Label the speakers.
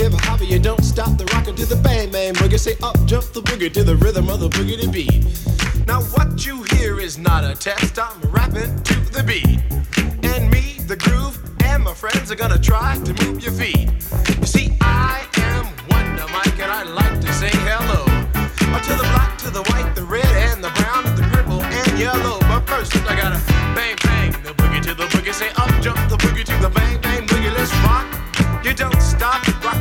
Speaker 1: hip hopper, you don't stop the rocker to the bang bang boogie. Say up jump the boogie to the rhythm of the boogie to beat. Now what you hear is not a test, I'm rapping to the beat. And me, the groove, and my friends are gonna try to move your feet. You see,